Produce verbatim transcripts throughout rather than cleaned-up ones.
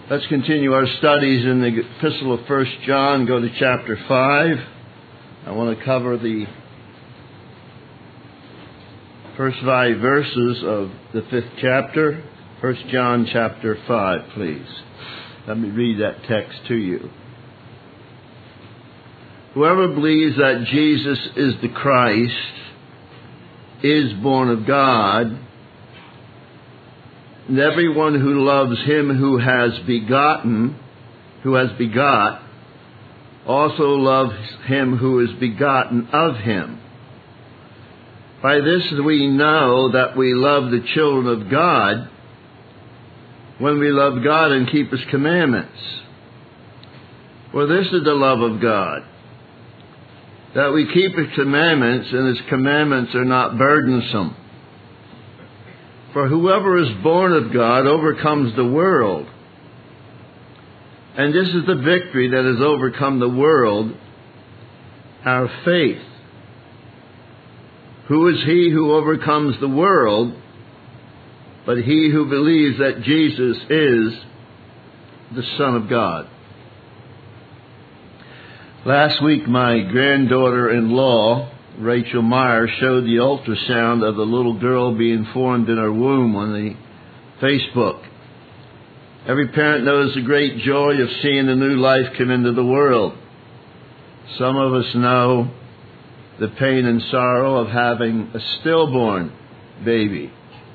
Let's continue our studies in the Epistle of First John. Go to chapter five. I want to cover the first five verses of the fifth chapter. First John chapter five, please. Let me read that text to you. Whoever believes that Jesus is the Christ is born of God, and everyone who loves him who has begotten, who has begot, also loves him who is begotten of him. By this we know that we love the children of God, when we love God and keep his commandments. For this is the love of God, that we keep his commandments, and his commandments are not burdensome. For whoever is born of God overcomes the world. And this is the victory that has overcome the world, our faith. Who is he who overcomes the world, but he who believes that Jesus is the Son of God? Last week, my granddaughter-in-law, Rachel Meyer, showed the ultrasound of the little girl being formed in her womb on the Facebook. Every parent knows the great joy of seeing a new life come into the world. Some of us know the pain and sorrow of having a stillborn baby.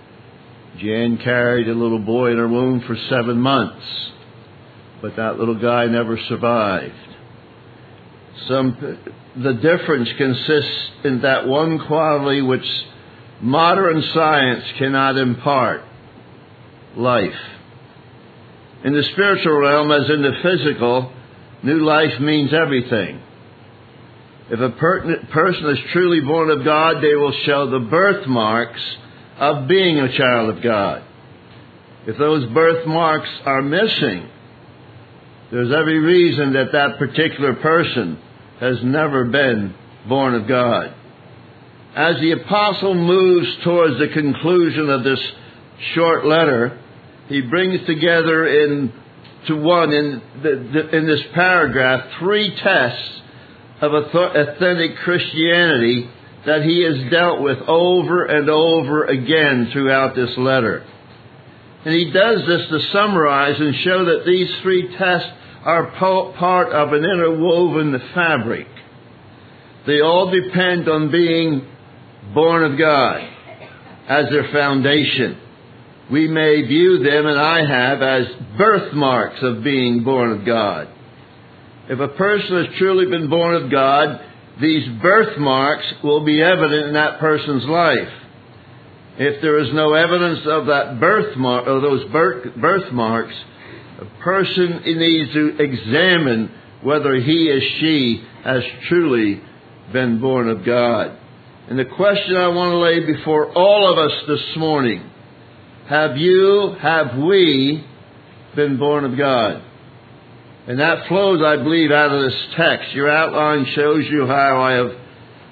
Jan carried a little boy in her womb for seven months, but that little guy never survived. Some, the difference consists in that one quality which modern science cannot impart: life. In the spiritual realm, as in the physical, new life means everything. If a per- person is truly born of God, they will show the birthmarks of being a child of God. If those birthmarks are missing, there's every reason that that particular person has never been born of God. As the apostle moves towards the conclusion of this short letter, he brings together in to one in the, the, in this paragraph three tests of authentic Christianity that he has dealt with over and over again throughout this letter. And he does this to summarize and show that these three tests are po- part of an interwoven fabric. They all depend on being born of God as their foundation. We may view them, and I have, as birthmarks of being born of God. If a person has truly been born of God, these birthmarks will be evident in that person's life. If there is no evidence of that birthmark, or those birth, birthmarks, a person needs to examine whether he or she has truly been born of God. And the question I want to lay before all of us this morning: have you, have we been born of God? And that flows, I believe, out of this text. Your outline shows you how I have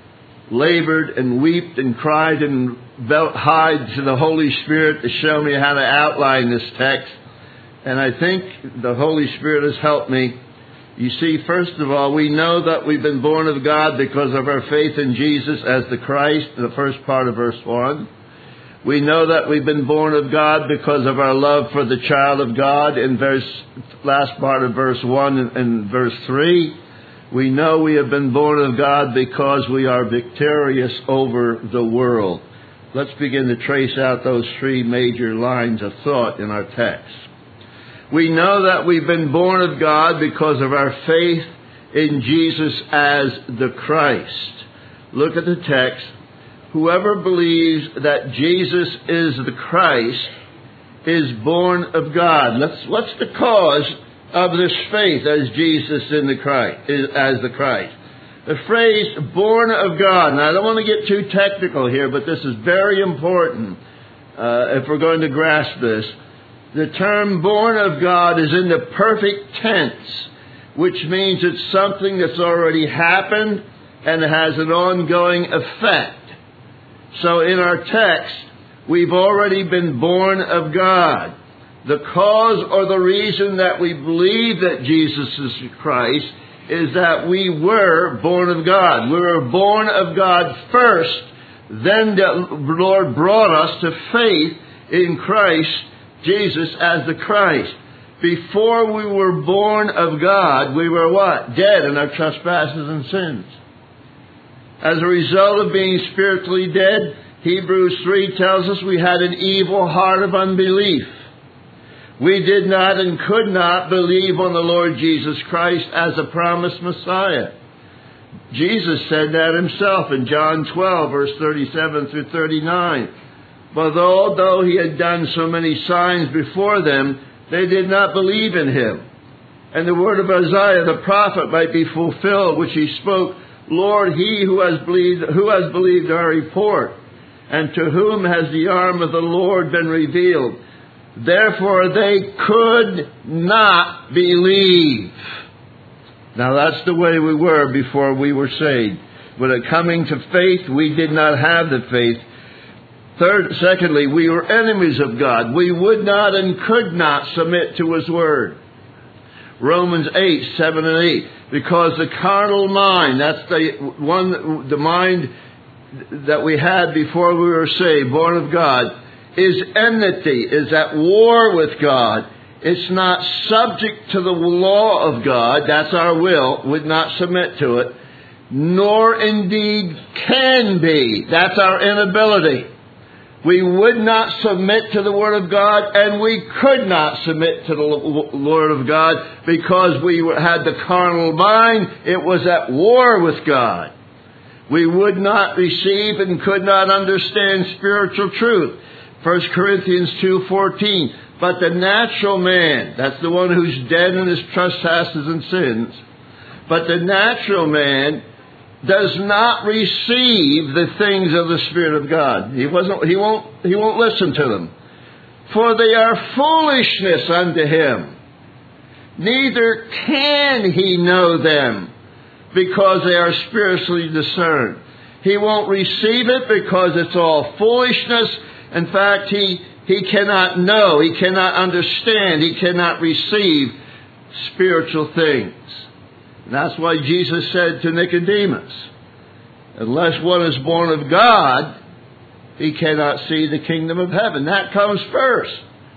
labored and wept and cried and hied to the Holy Spirit to show me how to outline this text. And I think the Holy Spirit has helped me. You see, first of all, we know that we've been born of God because of our faith in Jesus as the Christ, in the first part of verse one. We know that we've been born of God because of our love for the child of God in verse last part of verse one and, and verse three. We know we have been born of God because we are victorious over the world. Let's begin to trace out those three major lines of thought in our text. We know that we've been born of God because of our faith in Jesus as the Christ. Look at the text. Whoever believes that Jesus is the Christ is born of God. Let's, what's the cause of this faith as Jesus in the Christ, as the Christ? The phrase "born of God." Now, I don't want to get too technical here, but this is very important uh, if we're going to grasp this. The term "born of God" is in the perfect tense, which means it's something that's already happened and has an ongoing effect. So in our text, we've already been born of God. The cause or the reason that we believe that Jesus is Christ is that we were born of God. We were born of God first, then the Lord brought us to faith in Christ Jesus as the Christ. Before we were born of God, we were what? Dead in our trespasses and sins. As a result of being spiritually dead, Hebrews three tells us we had an evil heart of unbelief. We did not and could not believe on the Lord Jesus Christ as a promised Messiah. Jesus said that himself in John twelve, verse thirty-seven through thirty-nine. But although he had done so many signs before them, they did not believe in him. And the word of Isaiah the prophet might be fulfilled, which he spoke, Lord, he who has believed, who has believed our report, and to whom has the arm of the Lord been revealed? Therefore they could not believe. Now that's the way we were before we were saved. When it coming to faith, we did not have the faith. Third, secondly, we were enemies of God. We would not and could not submit to his word. Romans eight, seven and eight. Because the carnal mind, that's the one, the mind that we had before we were saved, born of God, is enmity, is at war with God. It's not subject to the law of God, that's our will, would not submit to it, nor indeed can be. That's our inability. We would not submit to the Word of God, and we could not submit to the Word of God because we had the carnal mind. It was at war with God. We would not receive and could not understand spiritual truth. First Corinthians two fourteen. But the natural man, that's the one who's dead in his trespasses and sins, but the natural man does not receive the things of the Spirit of God. He wasn't, he won't, he won't listen to them. For they are foolishness unto him. Neither can he know them, because they are spiritually discerned. He won't receive it because it's all foolishness. In fact, he, he cannot know, he cannot understand, he cannot receive spiritual things. And that's why Jesus said to Nicodemus, unless one is born of God, he cannot see the kingdom of heaven. That comes first.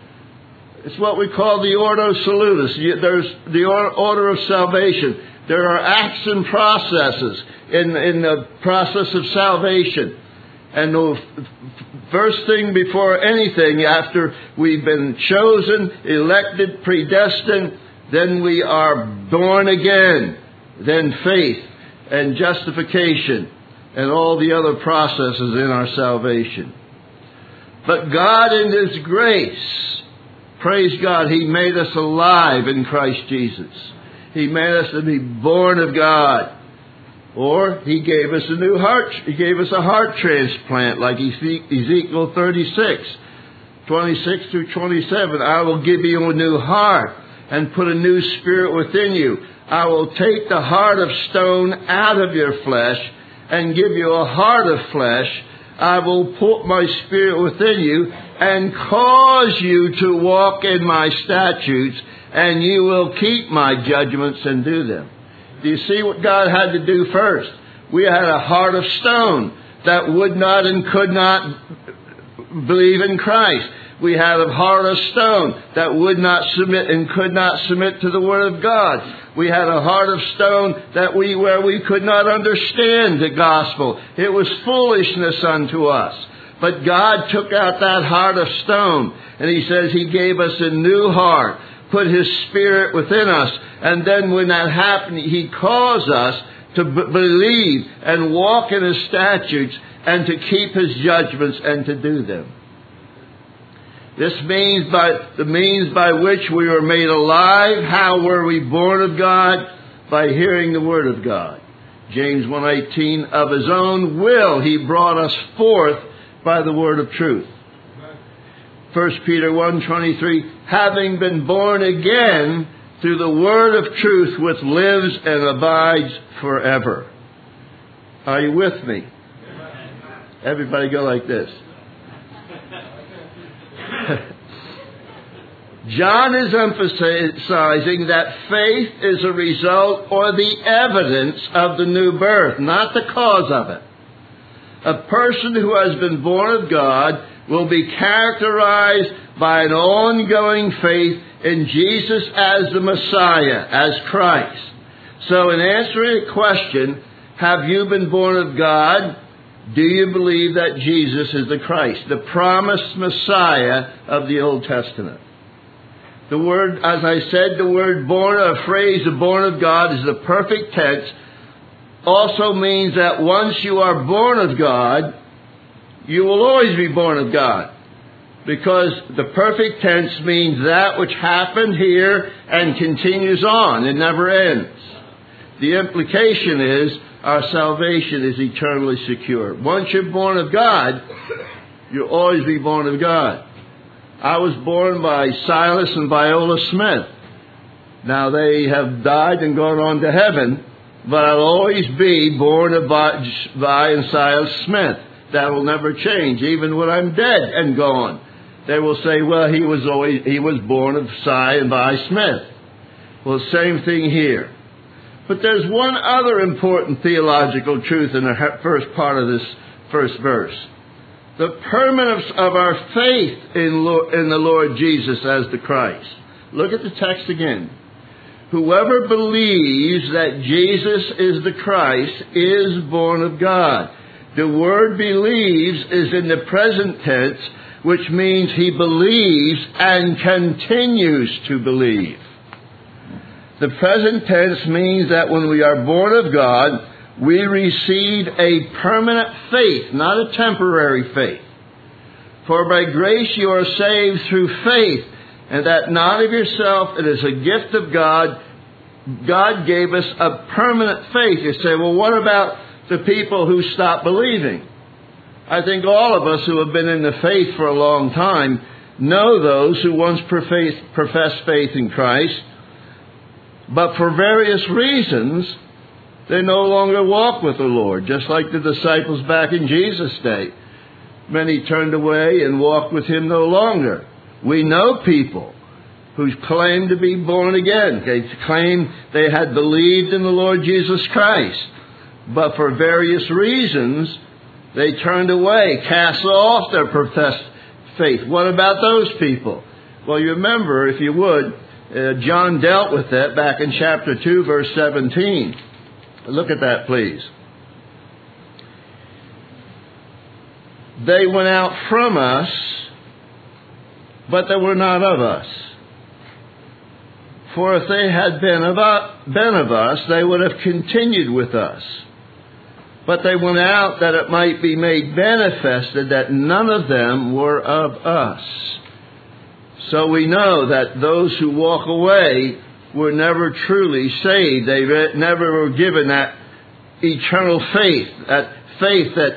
It's what we call the ordo salutis. There's the order of salvation. There are acts and processes in, in the process of salvation. And the first thing before anything, after we've been chosen, elected, predestined, then we are born again. Then faith and justification and all the other processes in our salvation. But God in His grace, praise God, He made us alive in Christ Jesus. He made us to be born of God. Or He gave us a new heart. He gave us a heart transplant like Ezekiel thirty-six, twenty-six through twenty-seven. I will give you a new heart and put a new spirit within you. I will take the heart of stone out of your flesh and give you a heart of flesh. I will put my spirit within you and cause you to walk in my statutes, and you will keep my judgments and do them. Do you see what God had to do first? We had a heart of stone that would not and could not believe in Christ. We had a heart of stone that would not submit and could not submit to the Word of God. We had a heart of stone that we where we could not understand the gospel. It was foolishness unto us. But God took out that heart of stone, and He says He gave us a new heart, put His Spirit within us, and then when that happened, He caused us to b- believe and walk in His statutes and to keep His judgments and to do them. This means by the means by which we were made alive. How were we born of God? By hearing the Word of God. James one eighteen, of His own will He brought us forth by the word of truth. First Peter one twenty-three, having been born again through the word of truth which lives and abides forever. Are you with me? Everybody go like this. John is emphasizing that faith is a result or the evidence of the new birth, not the cause of it. A person who has been born of God will be characterized by an ongoing faith in Jesus as the Messiah, as Christ. So in answering the question, have you been born of God? Do you believe that Jesus is the Christ, the promised Messiah of the Old Testament? The word, as I said, the word born, a phrase of born of God is the perfect tense. Also means that once you are born of God, you will always be born of God. Because the perfect tense means that which happened here and continues on. It never ends. The implication is our salvation is eternally secure. Once you're born of God, you'll always be born of God. I was born by Silas and Viola Smith. Now they have died and gone on to heaven, but I'll always be born of Vi and Silas Smith. That will never change, even when I'm dead and gone. They will say, well, he was always he was born of Si and Vi Smith. Well, same thing here. But there's one other important theological truth in the first part of this first verse. The permanence of our faith in, Lord, in the Lord Jesus as the Christ. Look at the text again. Whoever believes that Jesus is the Christ is born of God. The word believes is in the present tense, which means he believes and continues to believe. The present tense means that when we are born of God, we receive a permanent faith, not a temporary faith. For by grace you are saved through faith, and that not of yourself, it is a gift of God. God gave us a permanent faith. You say, well, what about the people who stop believing? I think all of us who have been in the faith for a long time know those who once professed faith in Christ, but for various reasons, they no longer walk with the Lord, just like the disciples back in Jesus' day. Many turned away and walked with him no longer. We know people who claim to be born again. They claim they had believed in the Lord Jesus Christ, but for various reasons, they turned away, cast off their professed faith. What about those people? Well, you remember, if you would, uh, John dealt with that back in chapter two, verse seventeen. Look at that, please. They went out from us, but they were not of us. For if they had been of, us, been of us, they would have continued with us. But they went out that it might be made manifested that none of them were of us. So we know that those who walk away were never truly saved. They never were given that eternal faith, that faith that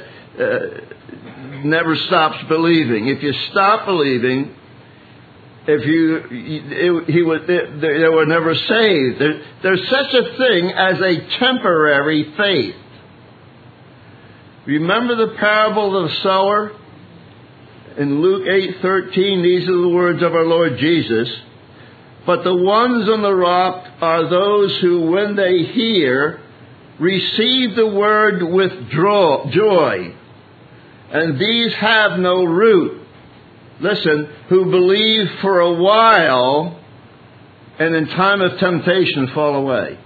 uh, never stops believing. If you stop believing, if you, it, he was, they, they were never saved. There, there's such a thing as a temporary faith. Remember the parable of the sower? In Luke eight thirteen, these are the words of our Lord Jesus. But the ones on the rock are those who, when they hear, receive the word with joy. And these have no root. Listen, who believe for a while, and in time of temptation fall away.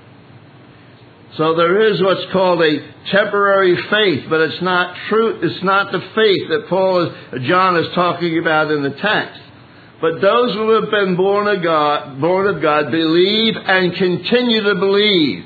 So there is what's called a temporary faith, but it's not true. It's not the faith that Paul is, John is talking about in the text. But those who have been born of God, born of God, believe and continue to believe.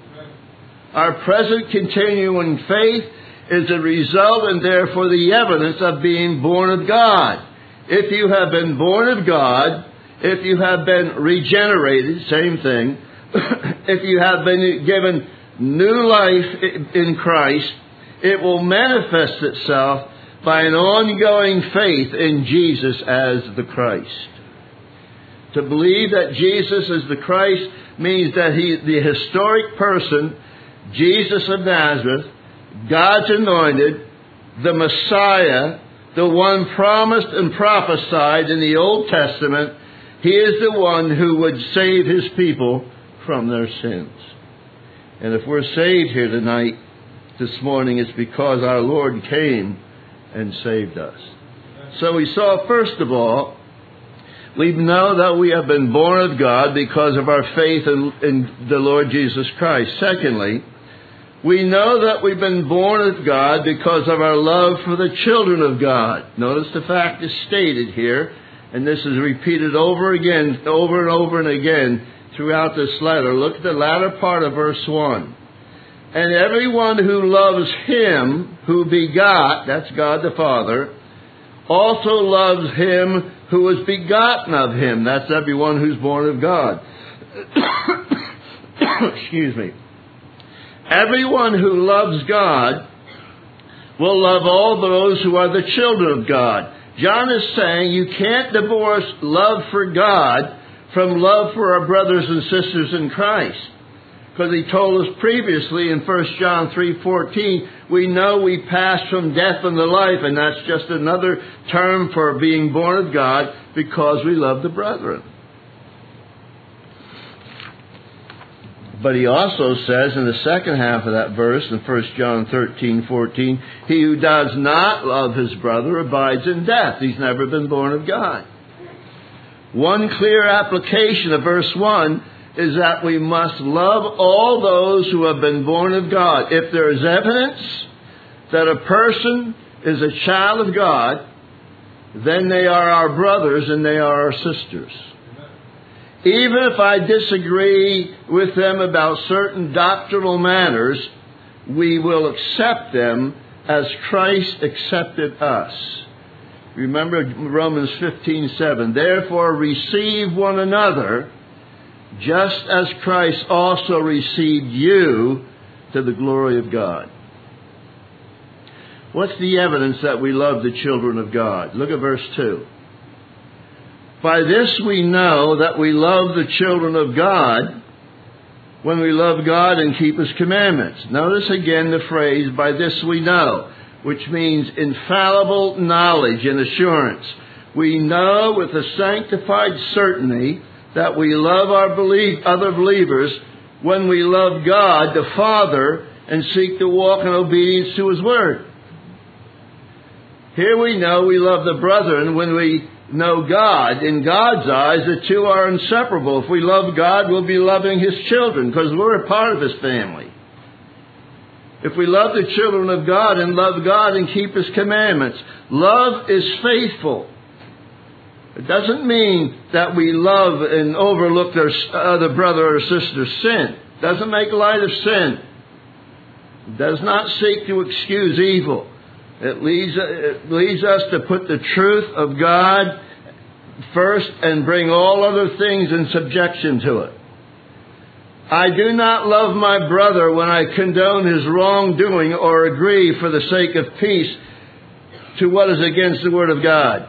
Our present continuing faith is a result and therefore the evidence of being born of God. If you have been born of God, if you have been regenerated, same thing, if you have been given new life in Christ, it will manifest itself by an ongoing faith in Jesus as the Christ. To believe that Jesus is the Christ means that he, the historic person, Jesus of Nazareth, God's anointed, the Messiah, the one promised and prophesied in the Old Testament, He is the one who would save His people from their sins. And if we're saved here tonight, this morning, it's because our Lord came and saved us. So we saw, first of all, we know that we have been born of God because of our faith in, in the Lord Jesus Christ. Secondly, we know that we've been born of God because of our love for the children of God. Notice the fact is stated here, and this is repeated over again, over and over and again throughout this letter. Look at the latter part of verse one. And everyone who loves Him who begot, that's God the Father, also loves Him who was begotten of Him. That's everyone who's born of God. Excuse me. Everyone who loves God will love all those who are the children of God. John is saying you can't divorce love for God from love for our brothers and sisters in Christ. Because he told us previously in First John three fourteen, we know we pass from death unto life, and that's just another term for being born of God because we love the brethren. But he also says in the second half of that verse, in First John thirteen fourteen, he who does not love his brother abides in death. He's never been born of God. One clear application of verse one is that we must love all those who have been born of God. If there is evidence that a person is a child of God, then they are our brothers and they are our sisters. Even if I disagree with them about certain doctrinal matters, we will accept them as Christ accepted us. Remember Romans fifteen seven. Therefore receive one another, just as Christ also received you to the glory of God. What's the evidence that we love the children of God? Look at verse two. By this we know that we love the children of God when we love God and keep His commandments. Notice again the phrase, by this we know, which means infallible knowledge and assurance. We know with a sanctified certainty that we love our believe, other believers when we love God, the Father, and seek to walk in obedience to His Word. Here we know we love the brethren when we know God. In God's eyes, the two are inseparable. If we love God, we'll be loving His children because we're a part of His family. If we love the children of God and love God and keep His commandments, love is faithful. It doesn't mean that we love and overlook their other brother or sister's sin. It doesn't make light of sin. It does not seek to excuse evil. It leads, it leads us to put the truth of God first and bring all other things in subjection to it. I do not love my brother when I condone his wrongdoing or agree for the sake of peace to what is against the Word of God.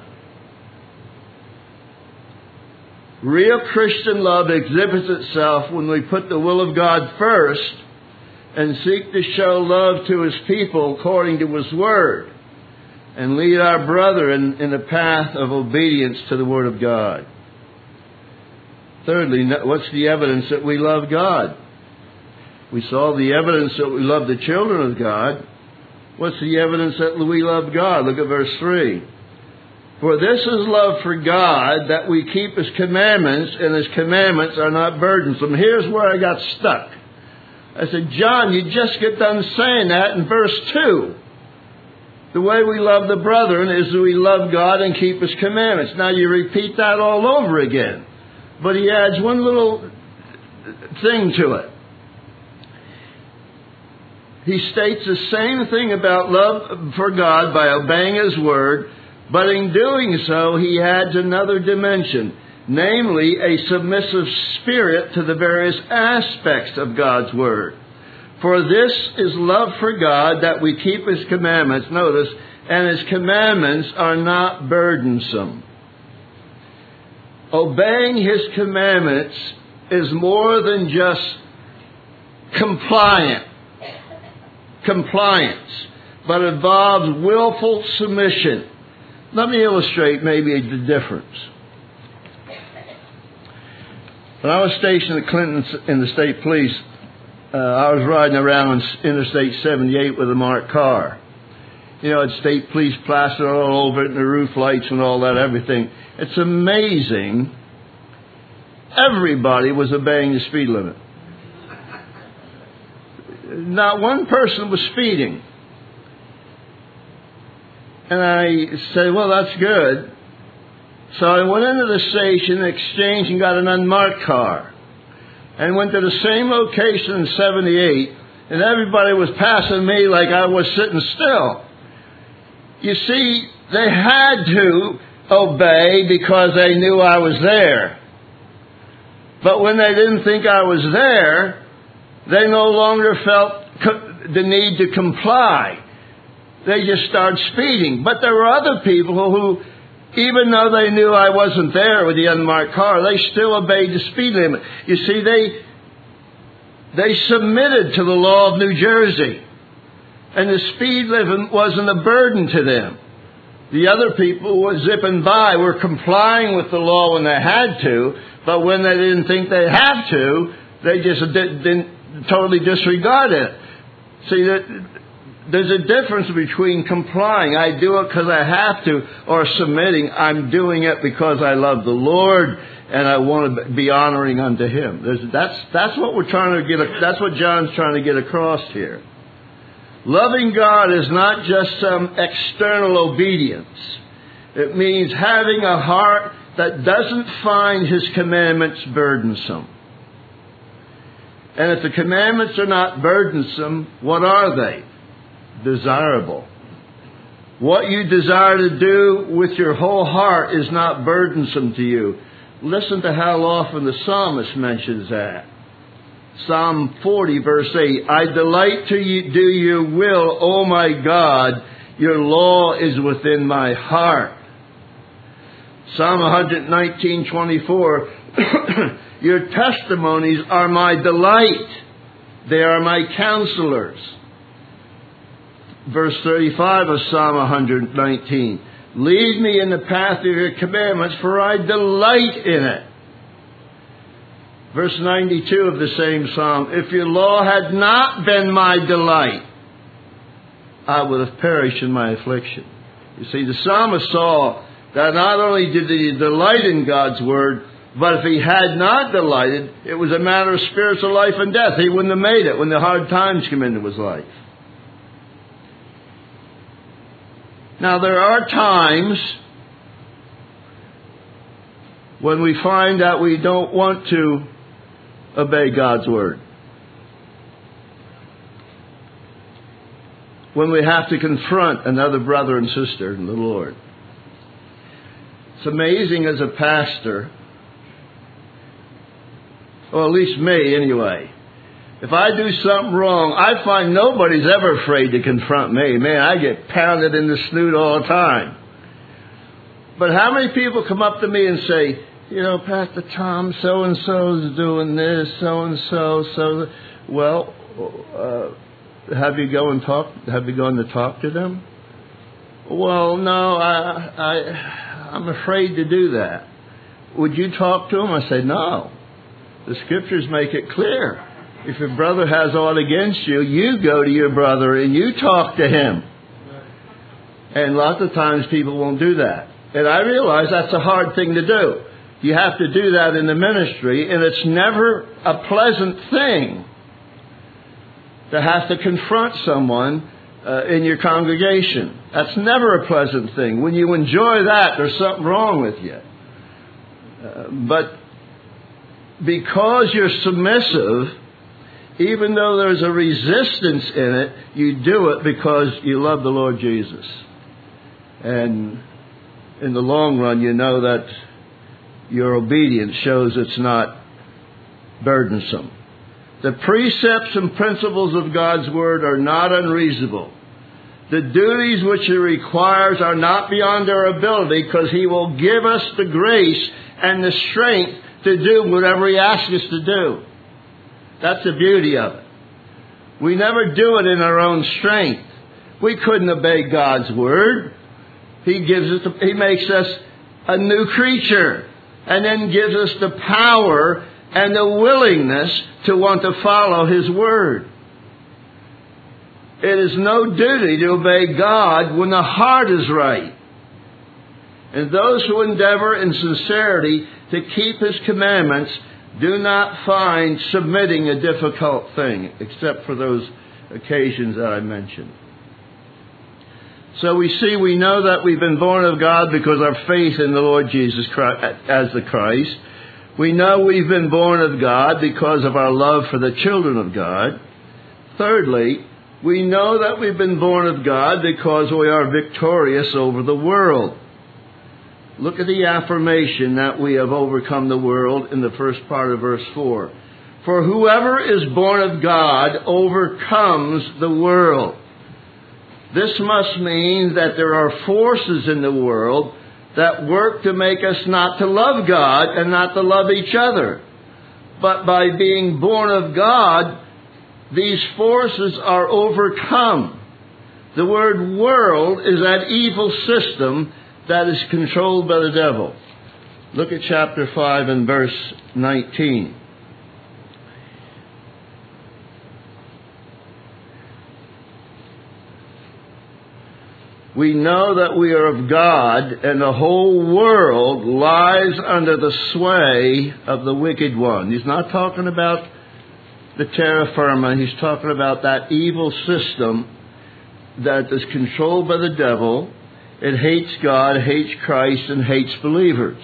Real Christian love exhibits itself when we put the will of God first and seek to show love to His people according to His Word and lead our brother in, in the path of obedience to the Word of God. Thirdly, what's the evidence that we love God? We saw the evidence that we love the children of God. What's the evidence that we love God? Look at verse three. For this is love for God, that we keep His commandments, and His commandments are not burdensome. Here's where I got stuck. I said, John, you just get done saying that in verse two. The way we love the brethren is that we love God and keep His commandments. Now you repeat that all over again. But he adds one little thing to it. He states the same thing about love for God by obeying His Word, but in doing so, he adds another dimension, namely a submissive spirit to the various aspects of God's Word. For this is love for God, that we keep His commandments, notice, and His commandments are not burdensome. Obeying His commandments is more than just compliant, compliance, but involves willful submission. Let me illustrate maybe the difference. When I was stationed at Clinton in the state police, uh, I was riding around on Interstate seventy-eight with a marked car. You know, it's state police plastered all over it and the roof lights and all that, everything. It's amazing. Everybody was obeying the speed limit. Not one person was speeding. And I said, well, that's good. So I went into the station, exchanged, and got an unmarked car. And went to the same location in seventy-eight, and everybody was passing me like I was sitting still. You see, they had to obey because they knew I was there. But when they didn't think I was there, they no longer felt co- the need to comply. They just started speeding. But there were other people who, even though they knew I wasn't there with the unmarked car, they still obeyed the speed limit. You see, they they submitted to the law of New Jersey. And the speed limit wasn't a burden to them. The other people were zipping by, were complying with the law when they had to, but when they didn't think they had to, they just did, didn't totally disregard it. See, that there's a difference between complying, I do it because I have to, or submitting, I'm doing it because I love the Lord and I want to be honoring unto Him. There's, that's that's what we're trying to get. That's what John's trying to get across here. Loving God is not just some external obedience. It means having a heart that doesn't find His commandments burdensome. And if the commandments are not burdensome, what are they? Desirable. What you desire to do with your whole heart is not burdensome to you. Listen to how often the psalmist mentions that. Psalm forty, verse eight, I delight to you, do your will, O my God. Your law is within my heart. Psalm one nineteen, twenty-four, your testimonies are my delight. They are my counselors. Verse thirty-five of Psalm one nineteen, lead me in the path of your commandments, for I delight in it. Verse ninety-two of the same psalm, if your law had not been my delight, I would have perished in my affliction. You see, the psalmist saw that not only did he delight in God's word, but if he had not delighted, it was a matter of spiritual life and death. He wouldn't have made it when the hard times come into his life. Now, there are times when we find that we don't want to obey God's word. When we have to confront another brother and sister in the Lord. It's amazing as a pastor, or at least me anyway. If I do something wrong, I find nobody's ever afraid to confront me. Man, I get pounded in the snoot all the time. But how many people come up to me and say, you know, Pastor Tom, so-and-so's doing this, so-and-so, so... Well, uh, have you go and talk? Have you gone to talk to them? Well, no, I, I, I'm afraid to do that. Would you talk to them? I say, no. The Scriptures make it clear. If your brother has aught against you, you go to your brother and you talk to him. And lots of times people won't do that. And I realize that's a hard thing to do. You have to do that in the ministry, and it's never a pleasant thing to have to confront someone uh, in your congregation. That's never a pleasant thing. When you enjoy that, there's something wrong with you. Uh, but because you're submissive, even though there's a resistance in it, you do it because you love the Lord Jesus. And in the long run, you know that your obedience shows it's not burdensome. The precepts and principles of God's Word are not unreasonable. The duties which He requires are not beyond our ability, because He will give us the grace and the strength to do whatever He asks us to do. That's the beauty of it. We never do it in our own strength. We couldn't obey God's Word. He gives us, He makes us a new creature, and then gives us the power and the willingness to want to follow His Word. It is no duty to obey God when the heart is right. And those who endeavor in sincerity to keep His commandments do not find submitting a difficult thing, except for those occasions that I mentioned. So we see, we know that we've been born of God because of our faith in the Lord Jesus Christ as the Christ. We know we've been born of God because of our love for the children of God. Thirdly, we know that we've been born of God because we are victorious over the world. Look at the affirmation that we have overcome the world in the first part of verse four. For whoever is born of God overcomes the world. This must mean that there are forces in the world that work to make us not to love God and not to love each other. But by being born of God, these forces are overcome. The word world is that evil system that is controlled by the devil. Look at chapter five and verse nineteen. We know that we are of God, and the whole world lies under the sway of the wicked one. He's not talking about the terra firma. He's talking about that evil system that is controlled by the devil. It hates God, hates Christ, and hates believers.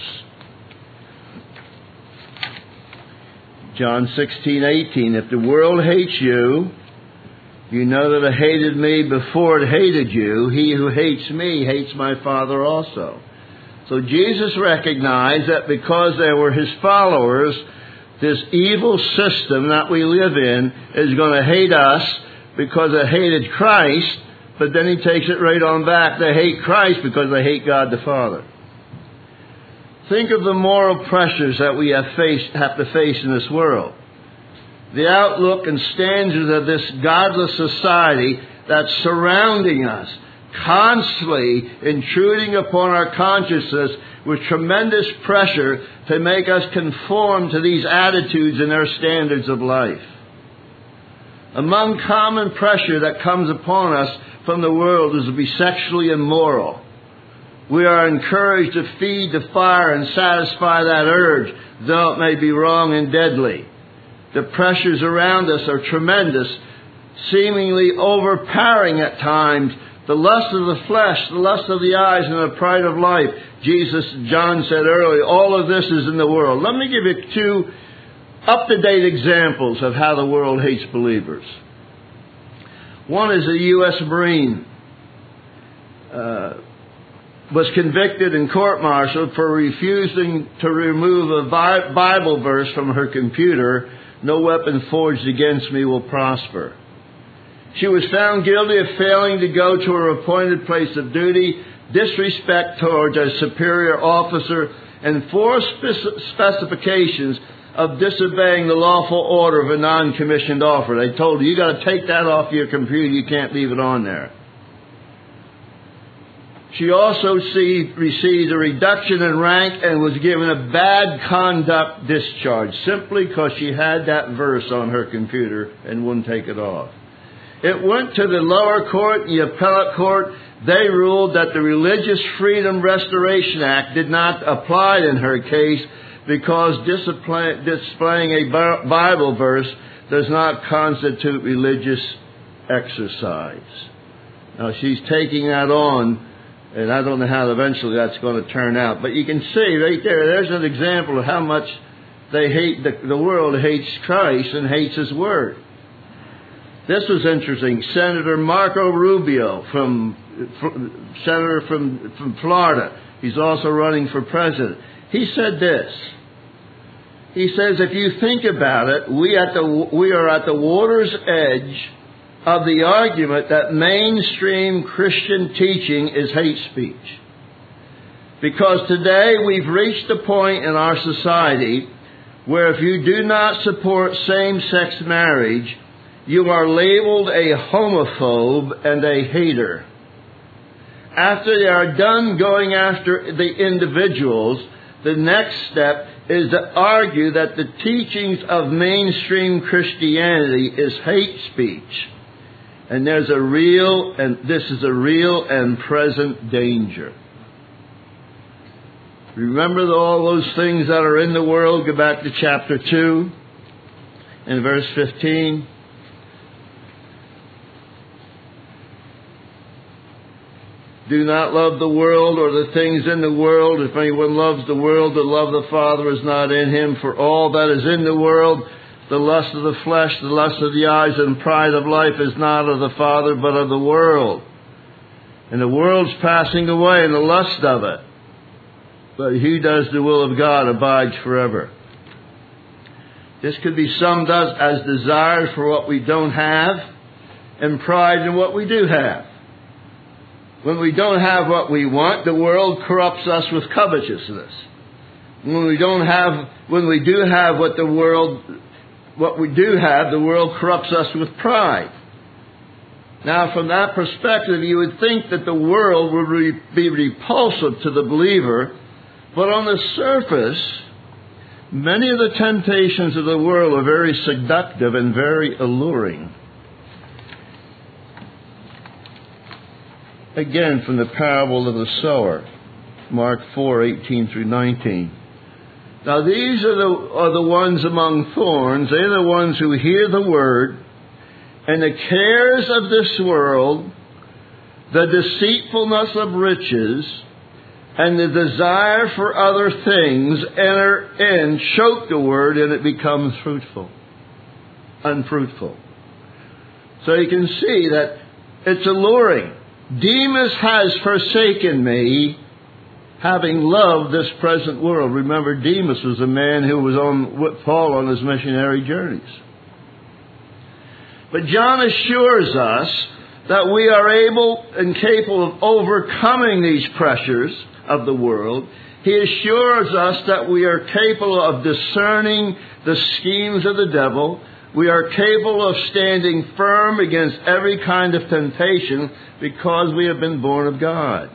John sixteen eighteen. If the world hates you, you know that it hated me before it hated you. He who hates me hates my Father also. So Jesus recognized that because they were His followers, this evil system that we live in is going to hate us because it hated Christ, but then He takes it right on back. They hate Christ because they hate God the Father. Think of the moral pressures that we have, faced, have to face in this world. The outlook and standards of this godless society that's surrounding us, constantly intruding upon our consciousness with tremendous pressure to make us conform to these attitudes and their standards of life. Among common pressure that comes upon us from the world is to be sexually immoral. We are encouraged to feed the fire and satisfy that urge, though it may be wrong and deadly. The pressures around us are tremendous, seemingly overpowering at times. The lust of the flesh, the lust of the eyes, and the pride of life. Jesus, John said earlier, all of this is in the world. Let me give you two up-to-date examples of how the world hates believers. One is a U S Marine. Uh, was convicted and court-martialed for refusing to remove a Bible verse from her computer. No weapon forged against me will prosper. She was found guilty of failing to go to her appointed place of duty, disrespect towards a superior officer, and four spec- specifications of disobeying the lawful order of a non-commissioned officer. They told her, you got to take that off your computer. You can't leave it on there. She also see, received a reduction in rank and was given a bad conduct discharge simply because she had that verse on her computer and wouldn't take it off. It went to the lower court, the appellate court. They ruled that the Religious Freedom Restoration Act did not apply in her case because displaying a Bible verse does not constitute religious exercise. Now she's taking that on. And I don't know how eventually that's going to turn out. But you can see right there, there's an example of how much they hate, the, the world hates Christ and hates His Word. This was interesting. Senator Marco Rubio, from Senator from, from Florida, he's also running for president. He said this. He says, if you think about it, we, at the, we are at the water's edge of the argument that mainstream Christian teaching is hate speech. Because today we've reached a point in our society where if you do not support same-sex marriage, you are labeled a homophobe and a hater. After they are done going after the individuals, the next step is to argue that the teachings of mainstream Christianity is hate speech. And there's a real, and this is a real and present danger. Remember all those things that are in the world? Go back to chapter two and verse fifteen. Do not love the world or the things in the world. If anyone loves the world, the love of the Father is not in him. For all that is in the world, the lust of the flesh, the lust of the eyes, and pride of life is not of the Father, but of the world. And the world's passing away, and the lust of it. But he who does the will of God abides forever. This could be summed up as desire for what we don't have, and pride in what we do have. When we don't have what we want, the world corrupts us with covetousness. When we don't have, when we do have what the world, what we do have, the world corrupts us with pride. Now, from that perspective, you would think that the world would re- be repulsive to the believer, but on the surface, many of the temptations of the world are very seductive and very alluring. Again, from the parable of the sower, Mark four, eighteen through nineteen. Now these are the, are the ones among thorns. They're the ones who hear the word, and the cares of this world, the deceitfulness of riches, and the desire for other things enter in, choke the word, and it becomes fruitful, unfruitful. So you can see that it's alluring. Demas has forsaken me, having loved this present world. Remember, Demas was a man who was on with Paul on his missionary journeys. But John assures us that we are able and capable of overcoming these pressures of the world. He assures us that we are capable of discerning the schemes of the devil. We are capable of standing firm against every kind of temptation because we have been born of God.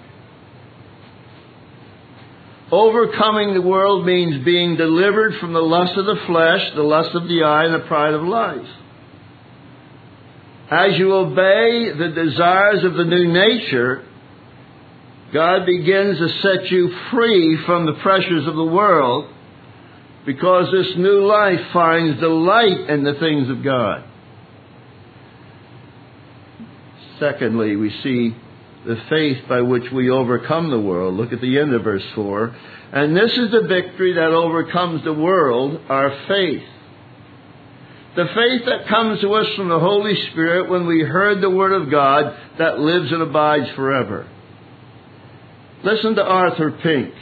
Overcoming the world means being delivered from the lust of the flesh, the lust of the eye, and the pride of life. As you obey the desires of the new nature, God begins to set you free from the pressures of the world, because this new life finds delight in the things of God. Secondly, we see the faith by which we overcome the world. Look at the end of verse four. And this is the victory that overcomes the world, our faith. The faith that comes to us from the Holy Spirit when we heard the Word of God that lives and abides forever. Listen to Arthur Pink.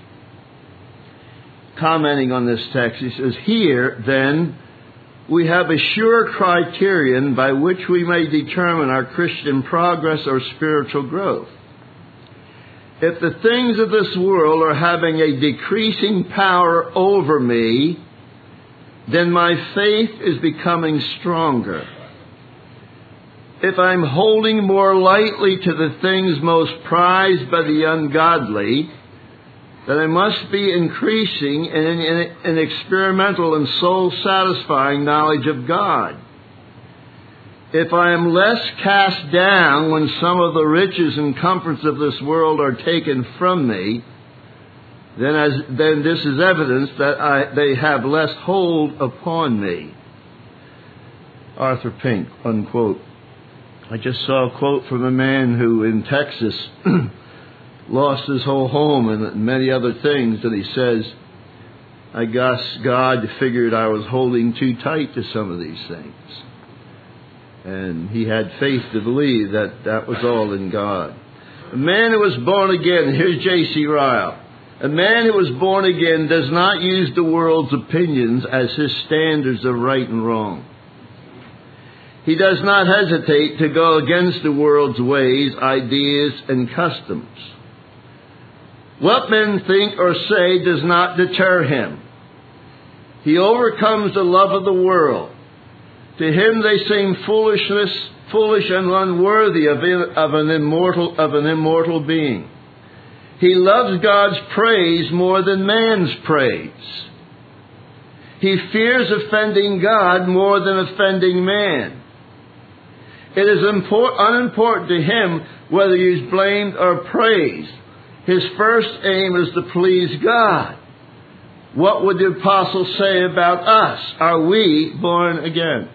Commenting on this text, he says, here, then, we have a sure criterion by which we may determine our Christian progress or spiritual growth. If the things of this world are having a decreasing power over me, then my faith is becoming stronger. If I'm holding more lightly to the things most prized by the ungodly, that I must be increasing in an experimental and soul-satisfying knowledge of God. If I am less cast down when some of the riches and comforts of this world are taken from me, then, as, then this is evidence that I, they have less hold upon me. Arthur Pink, unquote. I just saw a quote from a man who in Texas lost his whole home and many other things, and he says, I guess God figured I was holding too tight to some of these things. And he had faith to believe that that was all in God. A man who was born again, here's J C Ryle, a man who was born again does not use the world's opinions as his standards of right and wrong. He does not hesitate to go against the world's ways, ideas, and customs. What men think or say does not deter him. He overcomes the love of the world. To him they seem foolishness, foolish and unworthy of, of an immortal of an immortal being. He loves God's praise more than man's praise. He fears offending God more than offending man. It is import- unimportant to him whether he is blamed or praised. His first aim is to please God. What would the apostle say about us? Are we born again?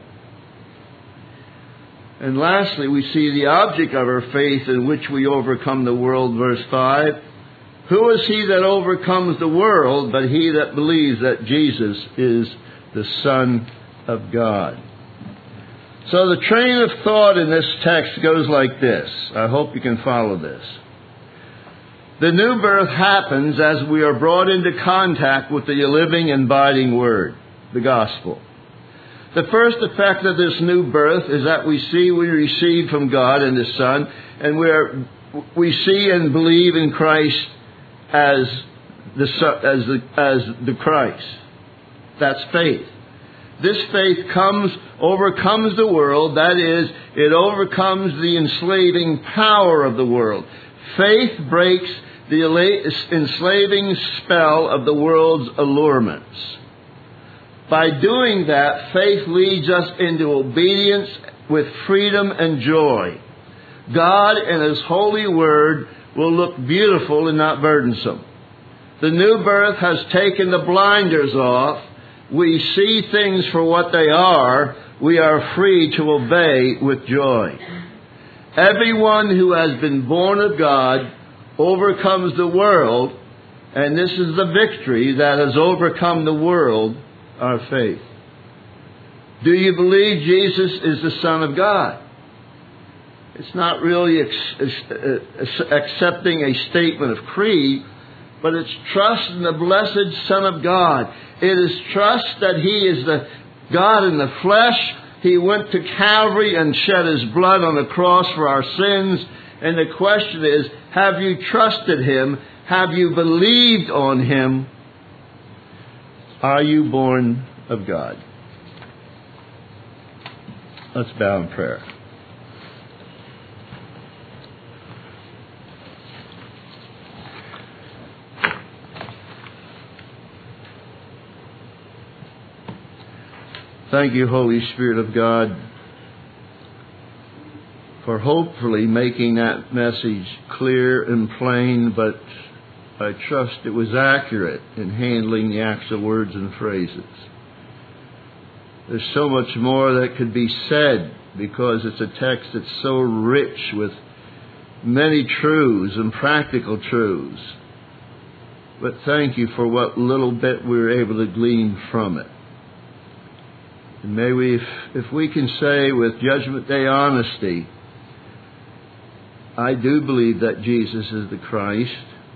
And lastly, we see the object of our faith in which we overcome the world, verse five. Who is he that overcomes the world but he that believes that Jesus is the Son of God? So the train of thought in this text goes like this. I hope you can follow this. The new birth happens as we are brought into contact with the living and abiding Word, the Gospel. The first effect of this new birth is that we see we receive from God and His Son, and we are, we see and believe in Christ as the as the as the Christ. That's faith. This faith comes overcomes the world. That is, it overcomes the enslaving power of the world. Faith breaks the enslaving spell of the world's allurements. By doing that, faith leads us into obedience with freedom and joy. God and His holy Word will look beautiful and not burdensome. The new birth has taken the blinders off. We see things for what they are. We are free to obey with joy. Everyone who has been born of God overcomes the world, and this is the victory that has overcome the world, our faith. Do you believe Jesus is the Son of God? It's not really ex- accepting a statement of creed, but it's trust in the blessed Son of God. It is trust that He is the God in the flesh. He went to Calvary and shed His blood on the cross for our sins. And the question is, have you trusted Him? Have you believed on Him? Are you born of God? Let's bow in prayer. Thank you, Holy Spirit of God, for hopefully making that message clear and plain, but I trust it was accurate in handling the actual words and phrases. There's so much more that could be said because it's a text that's so rich with many truths and practical truths. But thank you for what little bit we were able to glean from it. And may we, if, if we can say with Judgment Day honesty, I do believe that Jesus is the Christ.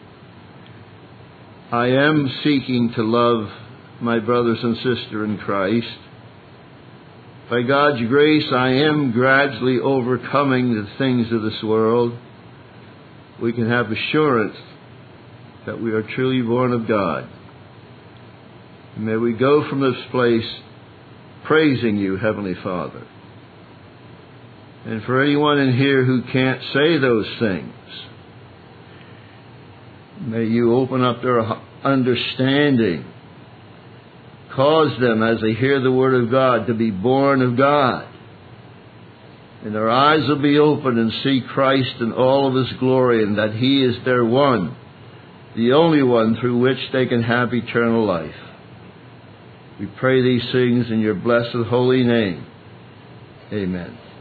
I am seeking to love my brothers and sisters in Christ. By God's grace, I am gradually overcoming the things of this world. We can have assurance that we are truly born of God. And may we go from this place praising you, Heavenly Father. And for anyone in here who can't say those things, may you open up their understanding. Cause them, as they hear the Word of God, to be born of God. And their eyes will be opened and see Christ in all of His glory, and that He is their one, the only one through which they can have eternal life. We pray these things in your blessed holy name. Amen.